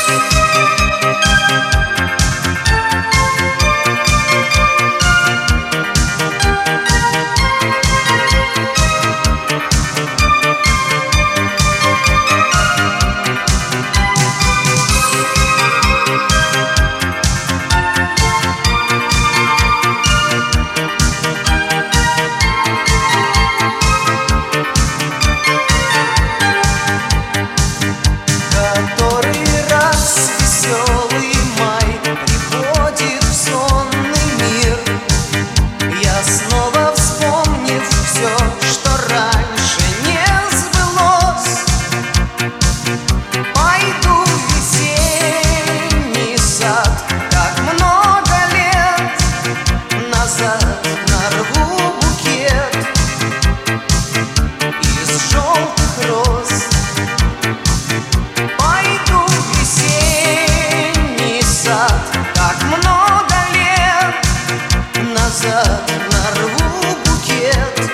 Нарву букет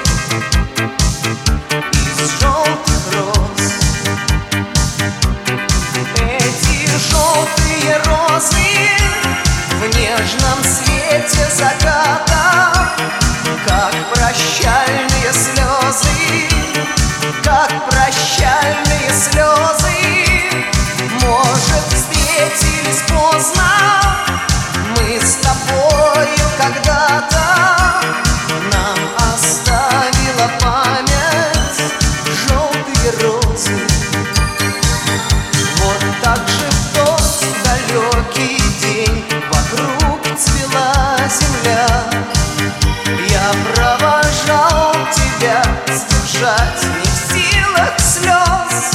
из желтых роз. Эти желтые розы в нежном свете заката, как прощальные слезы, как прощальные слезы. Может, встретились поздно мы с тобою когда-то. Нам оставила память желтые розы. Вот так же в тот далекий день вокруг цвела земля. Я провожал тебя, сдержать не в силах слез.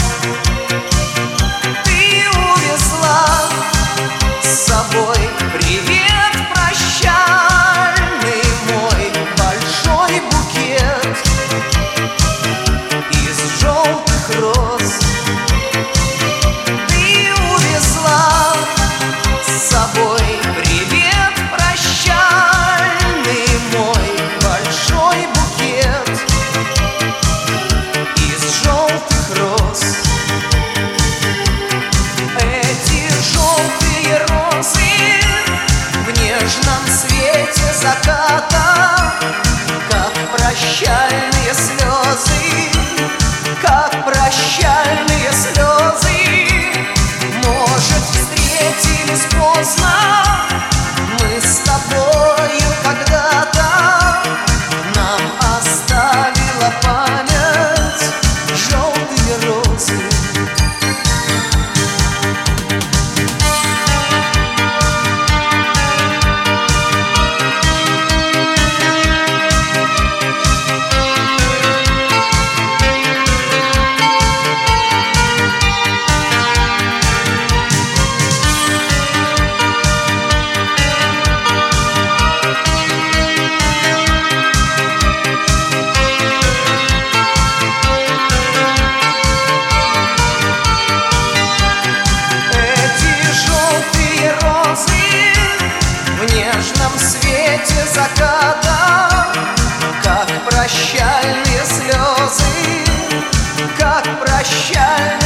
Ты увезла с собой привет. Заката, как прощальные слезы, как прощальные слезы. Может, встретились поздно мы с тобою когда-то. Нам оставила память желтые розы. Заката, как прощальные слезы, как прощальные